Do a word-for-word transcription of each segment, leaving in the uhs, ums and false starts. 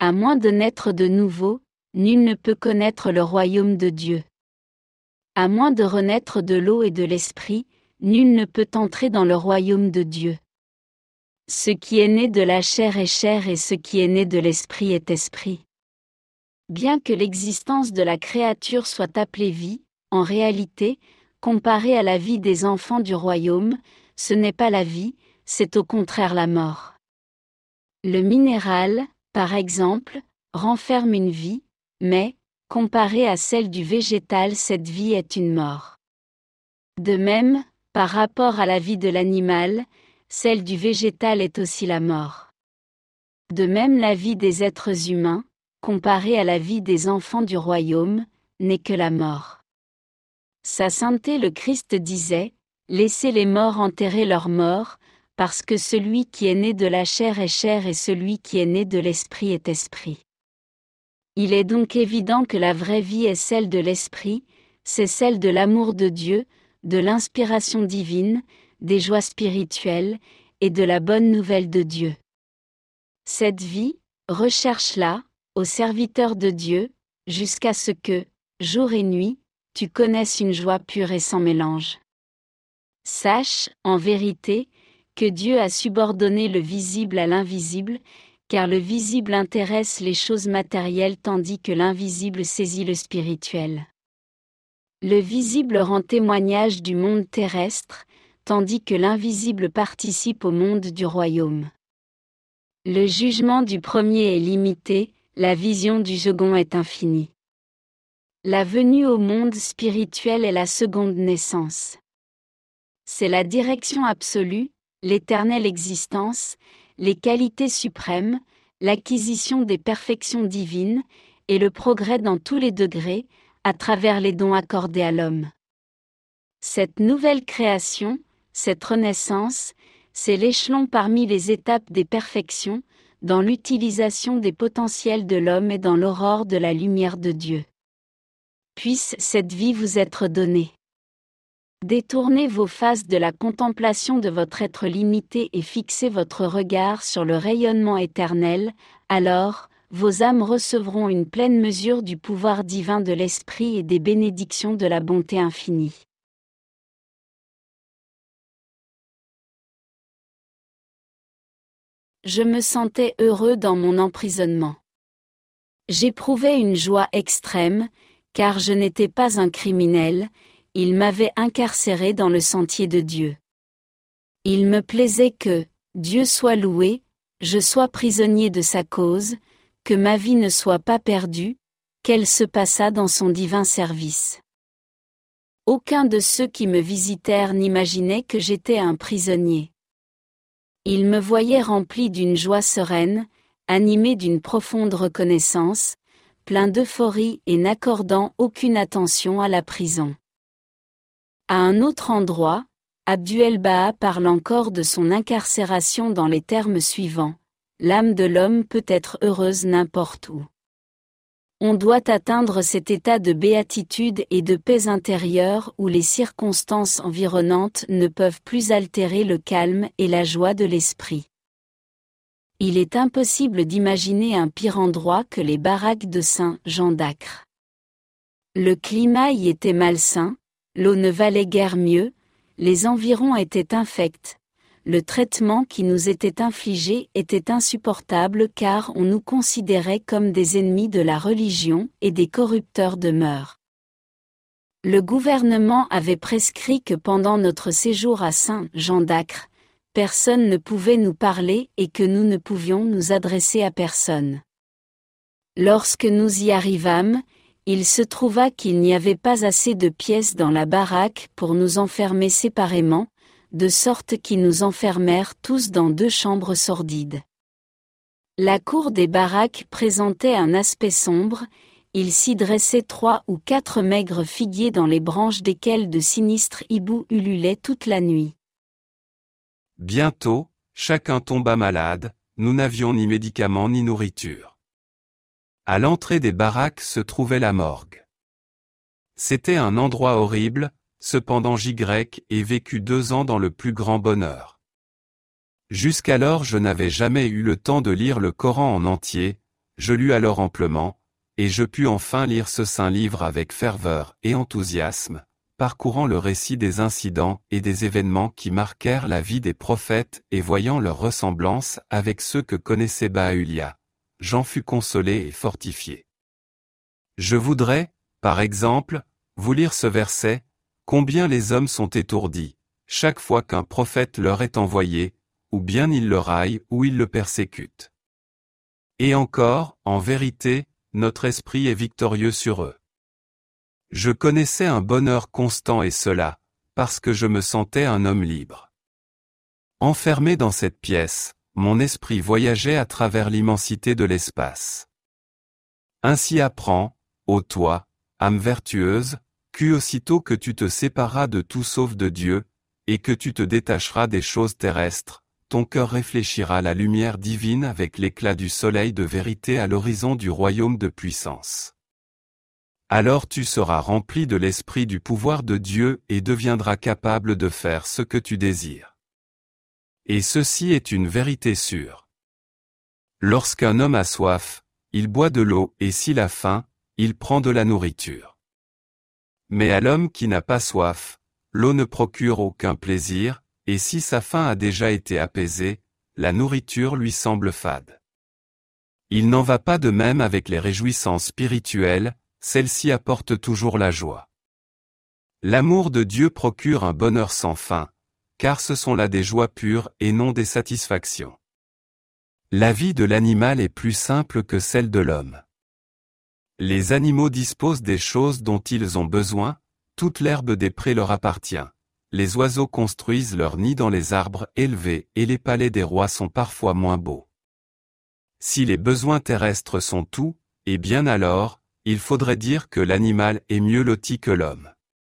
À moins de naître de nouveau, nul ne peut connaître le royaume de Dieu. À moins de renaître de l'eau et de l'esprit, nul ne peut entrer dans le royaume de Dieu. Ce qui est né de la chair est chair et ce qui est né de l'esprit est esprit. Bien que l'existence de la créature soit appelée vie, en réalité, comparée à la vie des enfants du royaume, ce n'est pas la vie, c'est au contraire la mort. Le minéral, par exemple, renferme une vie, mais, comparée à celle du végétal, cette vie est une mort. De même, par rapport à la vie de l'animal, celle du végétal est aussi la mort. De même, la vie des êtres humains, comparée à la vie des enfants du royaume, n'est que la mort. Sa sainteté le Christ disait, « Laissez les morts enterrer leurs morts, parce que celui qui est né de la chair est chair et celui qui est né de l'esprit est esprit. » Il est donc évident que la vraie vie est celle de l'esprit, c'est celle de l'amour de Dieu, de l'inspiration divine, des joies spirituelles, et de la bonne nouvelle de Dieu. Cette vie, recherche-la, ô serviteur de Dieu, jusqu'à ce que, jour et nuit, tu connaisses une joie pure et sans mélange. Sache, en vérité, que Dieu a subordonné le visible à l'invisible, car le visible intéresse les choses matérielles tandis que l'invisible saisit le spirituel. Le visible rend témoignage du monde terrestre, tandis que l'invisible participe au monde du royaume. Le jugement du premier est limité, la vision du second est infinie. La venue au monde spirituel est la seconde naissance. C'est la direction absolue, l'éternelle existence, les qualités suprêmes, l'acquisition des perfections divines, et le progrès dans tous les degrés, à travers les dons accordés à l'homme. Cette nouvelle création, cette renaissance, c'est l'échelon parmi les étapes des perfections, dans l'utilisation des potentiels de l'homme et dans l'aurore de la lumière de Dieu. Puisse cette vie vous être donnée. Détournez vos faces de la contemplation de votre être limité et fixez votre regard sur le rayonnement éternel, alors, vos âmes recevront une pleine mesure du pouvoir divin de l'Esprit et des bénédictions de la bonté infinie. Je me sentais heureux dans mon emprisonnement. J'éprouvais une joie extrême, car je n'étais pas un criminel, il m'avait incarcéré dans le sentier de Dieu. Il me plaisait que, Dieu soit loué, je sois prisonnier de sa cause, que ma vie ne soit pas perdue, qu'elle se passât dans son divin service. Aucun de ceux qui me visitèrent n'imaginait que j'étais un prisonnier. Ils me voyaient rempli d'une joie sereine, animé d'une profonde reconnaissance, plein d'euphorie et n'accordant aucune attention à la prison. À un autre endroit, Abdul-Baha parle encore de son incarcération dans les termes suivants. L'âme de l'homme peut être heureuse n'importe où. On doit atteindre cet état de béatitude et de paix intérieure où les circonstances environnantes ne peuvent plus altérer le calme et la joie de l'esprit. Il est impossible d'imaginer un pire endroit que les baraques de Saint-Jean d'Acre. Le climat y était malsain, l'eau ne valait guère mieux, les environs étaient infects. Le traitement qui nous était infligé était insupportable car on nous considérait comme des ennemis de la religion et des corrupteurs de mœurs. Le gouvernement avait prescrit que pendant notre séjour à Saint-Jean d'Acre, personne ne pouvait nous parler et que nous ne pouvions nous adresser à personne. Lorsque nous y arrivâmes, il se trouva qu'il n'y avait pas assez de pièces dans la baraque pour nous enfermer séparément, de sorte qu'ils nous enfermèrent tous dans deux chambres sordides. La cour des baraques présentait un aspect sombre, il s'y dressait trois ou quatre maigres figuiers dans les branches desquels de sinistres hiboux ululaient toute la nuit. Bientôt, chacun tomba malade, nous n'avions ni médicaments ni nourriture. À l'entrée des baraques se trouvait la morgue. C'était un endroit horrible, cependant j'y ai vécu deux ans dans le plus grand bonheur. Jusqu'alors je n'avais jamais eu le temps de lire le Coran en entier, je lus alors amplement, et je pus enfin lire ce saint livre avec ferveur et enthousiasme, parcourant le récit des incidents et des événements qui marquèrent la vie des prophètes et voyant leur ressemblance avec ceux que connaissait Bahá'u'lláh, j'en fus consolé et fortifié. Je voudrais, par exemple, vous lire ce verset, « Combien les hommes sont étourdis, chaque fois qu'un prophète leur est envoyé, ou bien ils le raillent ou ils le persécutent. Et encore, en vérité, notre esprit est victorieux sur eux. » Je connaissais un bonheur constant et cela, parce que je me sentais un homme libre. Enfermé dans cette pièce, mon esprit voyageait à travers l'immensité de l'espace. Ainsi apprends, ô toi, âme vertueuse, qu'aussitôt que tu te sépareras de tout sauf de Dieu, et que tu te détacheras des choses terrestres, ton cœur réfléchira la lumière divine avec l'éclat du soleil de vérité à l'horizon du royaume de puissance. Alors tu seras rempli de l'esprit du pouvoir de Dieu et deviendras capable de faire ce que tu désires. Et ceci est une vérité sûre. Lorsqu'un homme a soif, il boit de l'eau et s'il a faim, il prend de la nourriture. Mais à l'homme qui n'a pas soif, l'eau ne procure aucun plaisir, et si sa faim a déjà été apaisée, la nourriture lui semble fade. Il n'en va pas de même avec les réjouissances spirituelles, celles-ci apportent toujours la joie. L'amour de Dieu procure un bonheur sans fin, car ce sont là des joies pures et non des satisfactions. La vie de l'animal est plus simple que celle de l'homme. Les animaux disposent des choses dont ils ont besoin, toute l'herbe des prés leur appartient. Les oiseaux construisent leurs nids dans les arbres élevés et les palais des rois sont parfois moins beaux. Si les besoins terrestres sont tout, eh bien alors, il faudrait dire que l'animal est mieux loti que l'homme.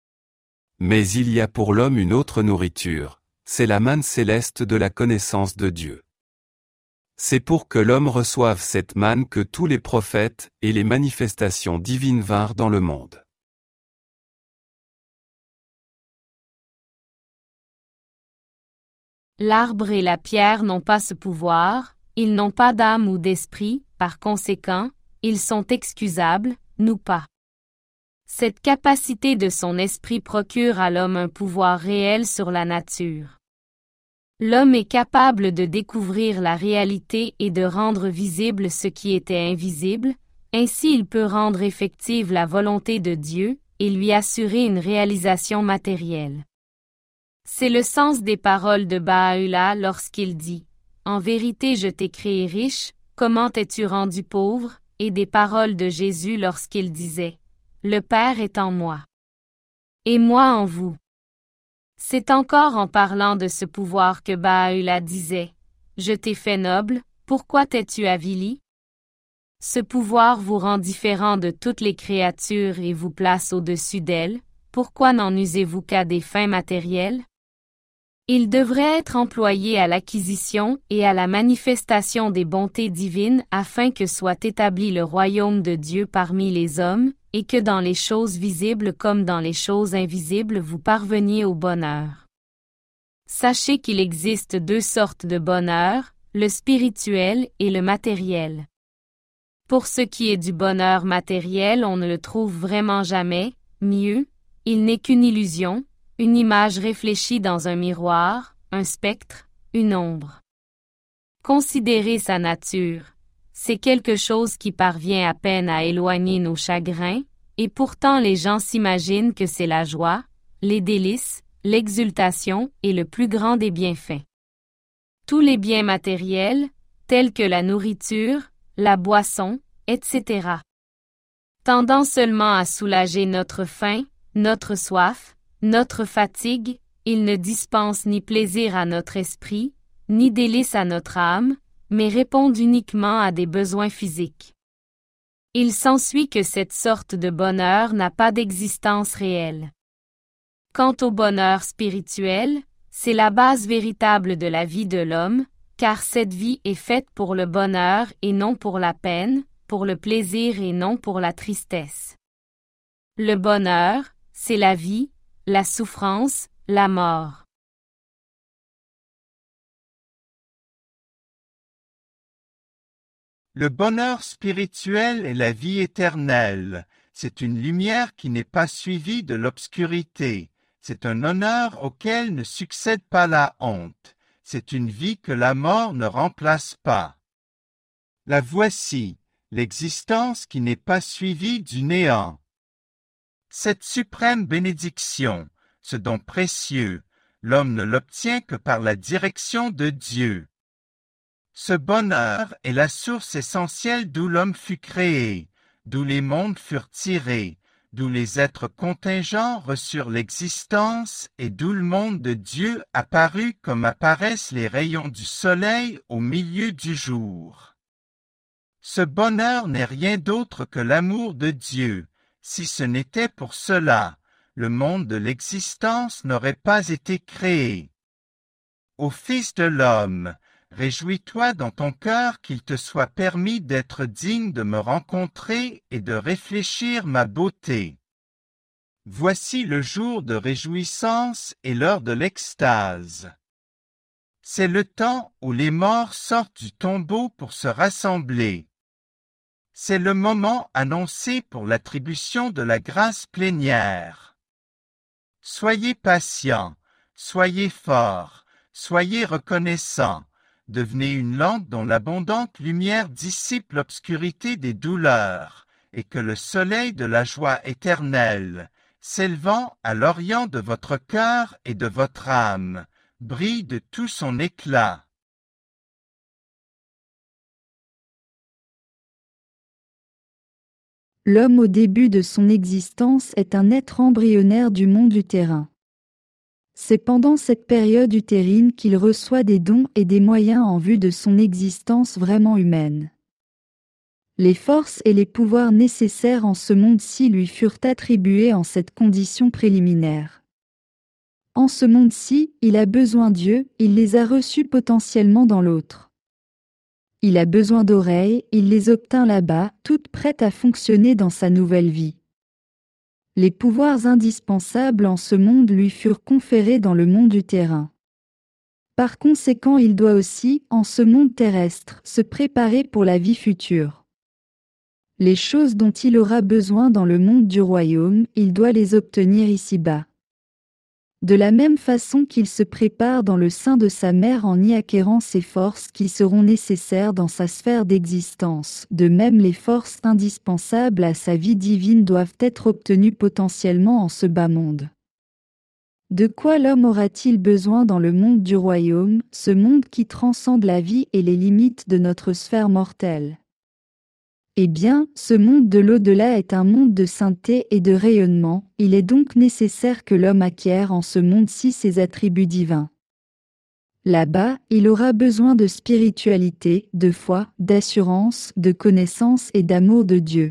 Mais il y a pour l'homme une autre nourriture, c'est la manne céleste de la connaissance de Dieu. C'est pour que l'homme reçoive cette manne que tous les prophètes et les manifestations divines vinrent dans le monde. L'arbre et la pierre n'ont pas ce pouvoir, ils n'ont pas d'âme ou d'esprit, par conséquent, ils sont excusables, nous pas. Cette capacité de son esprit procure à l'homme un pouvoir réel sur la nature. L'homme est capable de découvrir la réalité et de rendre visible ce qui était invisible, ainsi il peut rendre effective la volonté de Dieu et lui assurer une réalisation matérielle. C'est le sens des paroles de Bahá'u'lláh lorsqu'il dit « En vérité je t'ai créé riche, comment es-tu rendu pauvre ?» et des paroles de Jésus lorsqu'il disait « Le Père est en moi. Et moi en vous. » C'est encore en parlant de ce pouvoir que Bahá'u'lláh disait « Je t'ai fait noble, pourquoi t'es-tu avili ?» Ce pouvoir vous rend différent de toutes les créatures et vous place au-dessus d'elles, pourquoi n'en usez-vous qu'à des fins matérielles? Il devrait être employé à l'acquisition et à la manifestation des bontés divines afin que soit établi le royaume de Dieu parmi les hommes, et que dans les choses visibles comme dans les choses invisibles vous parveniez au bonheur. Sachez qu'il existe deux sortes de bonheur, le spirituel et le matériel. Pour ce qui est du bonheur matériel, on ne le trouve vraiment jamais, mieux, il n'est qu'une illusion, une image réfléchie dans un miroir, un spectre, une ombre. Considérez sa nature. C'est quelque chose qui parvient à peine à éloigner nos chagrins, et pourtant les gens s'imaginent que c'est la joie, les délices, l'exultation et le plus grand des bienfaits. Tous les biens matériels, tels que la nourriture, la boisson, et cetera, tendant seulement à soulager notre faim, notre soif, notre fatigue, ils ne dispensent ni plaisir à notre esprit, ni délice à notre âme, mais répondent uniquement à des besoins physiques. Il s'ensuit que cette sorte de bonheur n'a pas d'existence réelle. Quant au bonheur spirituel, c'est la base véritable de la vie de l'homme, car cette vie est faite pour le bonheur et non pour la peine, pour le plaisir et non pour la tristesse. Le bonheur, c'est la vie, la souffrance, la mort. Le bonheur spirituel est la vie éternelle. C'est une lumière qui n'est pas suivie de l'obscurité. C'est un honneur auquel ne succède pas la honte. C'est une vie que la mort ne remplace pas. La voici, l'existence qui n'est pas suivie du néant. Cette suprême bénédiction, ce don précieux, l'homme ne l'obtient que par la direction de Dieu. Ce bonheur est la source essentielle d'où l'homme fut créé, d'où les mondes furent tirés, d'où les êtres contingents reçurent l'existence et d'où le monde de Dieu apparut comme apparaissent les rayons du soleil au milieu du jour. Ce bonheur n'est rien d'autre que l'amour de Dieu. Si ce n'était pour cela, le monde de l'existence n'aurait pas été créé. Ô Fils de l'homme, réjouis-toi dans ton cœur qu'il te soit permis d'être digne de me rencontrer et de réfléchir ma beauté. Voici le jour de réjouissance et l'heure de l'extase. C'est le temps où les morts sortent du tombeau pour se rassembler. C'est le moment annoncé pour l'attribution de la grâce plénière. Soyez patients, soyez forts, soyez reconnaissants. Devenez une lampe dont l'abondante lumière dissipe l'obscurité des douleurs, et que le soleil de la joie éternelle, s'élevant à l'orient de votre cœur et de votre âme, brille de tout son éclat. L'homme au début de son existence est un être embryonnaire du monde utérin. C'est pendant cette période utérine qu'il reçoit des dons et des moyens en vue de son existence vraiment humaine. Les forces et les pouvoirs nécessaires en ce monde-ci lui furent attribués en cette condition préliminaire. En ce monde-ci, il a besoin d'yeux, il les a reçus potentiellement dans l'autre. Il a besoin d'oreilles, il les obtint là-bas, toutes prêtes à fonctionner dans sa nouvelle vie. Les pouvoirs indispensables en ce monde lui furent conférés dans le monde utérin. Par conséquent, il doit aussi, en ce monde terrestre, se préparer pour la vie future. Les choses dont il aura besoin dans le monde du royaume, il doit les obtenir ici-bas. De la même façon qu'il se prépare dans le sein de sa mère en y acquérant ces forces qui seront nécessaires dans sa sphère d'existence, de même les forces indispensables à sa vie divine doivent être obtenues potentiellement en ce bas monde. De quoi l'homme aura-t-il besoin dans le monde du royaume, ce monde qui transcende la vie et les limites de notre sphère mortelle? Eh bien, ce monde de l'au-delà est un monde de sainteté et de rayonnement, il est donc nécessaire que l'homme acquiert en ce monde-ci ses attributs divins. Là-bas, il aura besoin de spiritualité, de foi, d'assurance, de connaissance et d'amour de Dieu.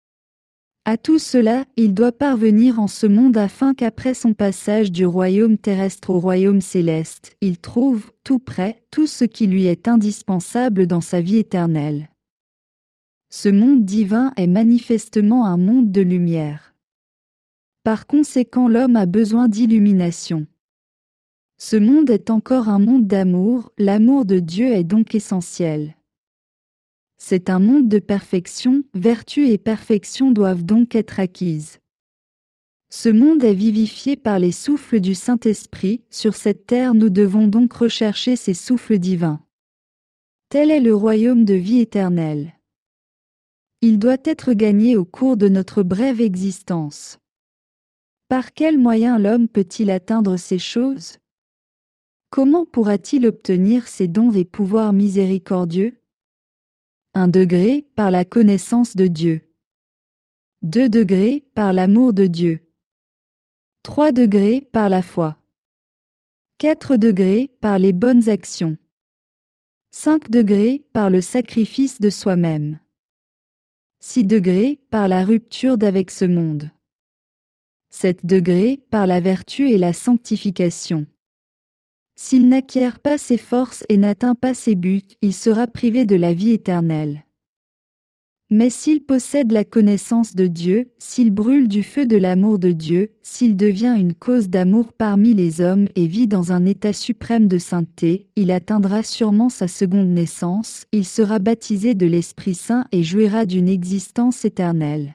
À tout cela, il doit parvenir en ce monde afin qu'après son passage du royaume terrestre au royaume céleste, il trouve, tout près, tout ce qui lui est indispensable dans sa vie éternelle. Ce monde divin est manifestement un monde de lumière. Par conséquent, l'homme a besoin d'illumination. Ce monde est encore un monde d'amour, l'amour de Dieu est donc essentiel. C'est un monde de perfection, vertu et perfection doivent donc être acquises. Ce monde est vivifié par les souffles du Saint-Esprit, sur cette terre nous devons donc rechercher ces souffles divins. Tel est le royaume de vie éternelle. Il doit être gagné au cours de notre brève existence. Par quels moyens l'homme peut-il atteindre ces choses? Comment pourra-t-il obtenir ces dons et pouvoirs miséricordieux? Un degré, par la connaissance de Dieu. Deux degrés, par l'amour de Dieu. Trois degrés, par la foi. Quatre degrés, par les bonnes actions. Cinq degrés, par le sacrifice de soi-même. Six degrés, par la rupture d'avec ce monde. Sept degrés, par la vertu et la sanctification. S'il n'acquiert pas ses forces et n'atteint pas ses buts, il sera privé de la vie éternelle. Mais s'il possède la connaissance de Dieu, s'il brûle du feu de l'amour de Dieu, s'il devient une cause d'amour parmi les hommes et vit dans un état suprême de sainteté, il atteindra sûrement sa seconde naissance, il sera baptisé de l'Esprit Saint et jouira d'une existence éternelle.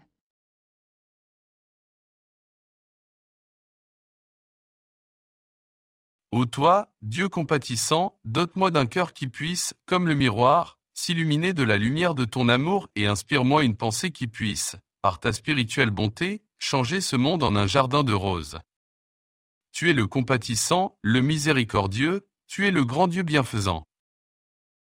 Ô toi, Dieu compatissant, dote-moi d'un cœur qui puisse, comme le miroir, s'illuminer de la lumière de ton amour et inspire-moi une pensée qui puisse, par ta spirituelle bonté, changer ce monde en un jardin de roses. Tu es le compatissant, le miséricordieux, tu es le grand Dieu bienfaisant.